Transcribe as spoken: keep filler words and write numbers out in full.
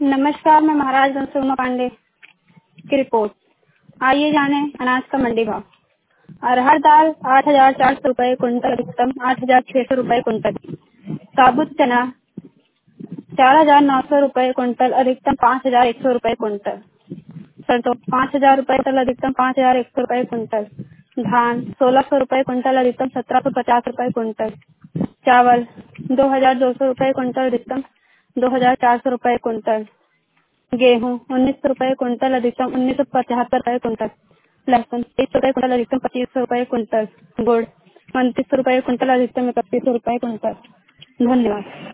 नमस्कार, मैं महाराजगंज से उमा पांडे की रिपोर्ट। आइए जाने अनाज का मंडी भाव। अरहर दाल आठ हजार चार सौ रूपए कुंटल, अधिकतम आठ हजार छह सौ रूपए कुंटल। साबुत चना चार हजार नौ सौ रूपए कुंटल, अधिकतम पाँच हजार एक सौ रूपए कुंटल। सरसों पाँच हजार रूपए कुंटल, अधिकतम पाँच हजार एक सौ रूपए कुंटल। धान सोलह सौ रूपए कुंटल, अधिकतम सत्रह सौ पचास रूपए कुंटल। चावल दो हजार दो सौ रूपए कुंटल, अधिकतम दो हजार चार सौ रूपए कुंटल। गेहूँ उन्नीस सौ रूपए कुंटल, अधिकतम उन्नीस सौ पचहत्तर रूपए कुंटल। लहसुन तेईस सौ रूपए कुंटल, अधिकतम पच्चीस सौ रूपए कुंटल। गुड़ उनतीस सौ रूपए कुंटल, अधिकतम इकतीस सौ रूपए कुंटल। धन्यवाद।